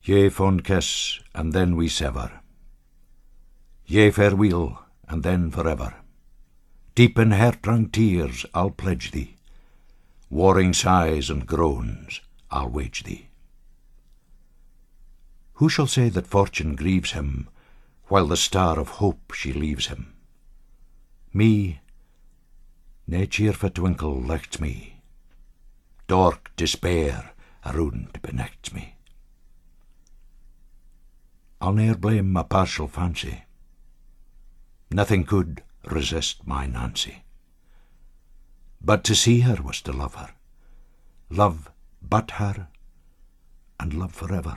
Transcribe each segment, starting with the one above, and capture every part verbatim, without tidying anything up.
Yea, fond kiss, and then we sever. Yea, farewell, and then forever. Deep in heart-wrung tears I'll pledge thee, warring sighs and groans I'll wage thee. Who shall say that fortune grieves him, while the star of hope she leaves him? Me, nae cheerfu' twinkle lichts me, dark despair around benechts me. I'll ne'er blame my partial fancy, nothing could resist my Nancy. But to see her was to love her, love but her, and love forever.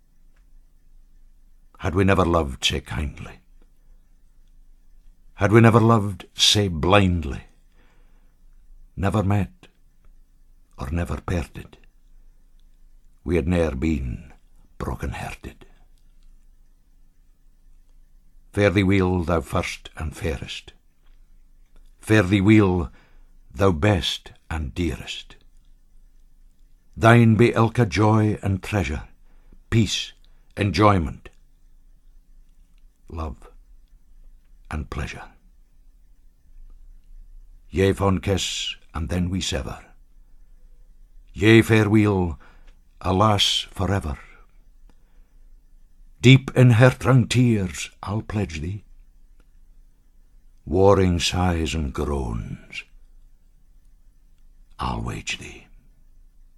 Had we never loved sae kindly, had we never loved sae blindly, never met, or never parted, we had ne'er been broken-hearted. Fare thee weel, thou first and fairest. Fare thee weel, thou best and dearest. Thine be ilka joy and treasure, peace, enjoyment, love and pleasure. Yea, fond kiss, and then we sever. Yea, farewell, alas, forever. Deep in heart-wrung tears I'll pledge thee, warring sighs and groans I'll wage thee.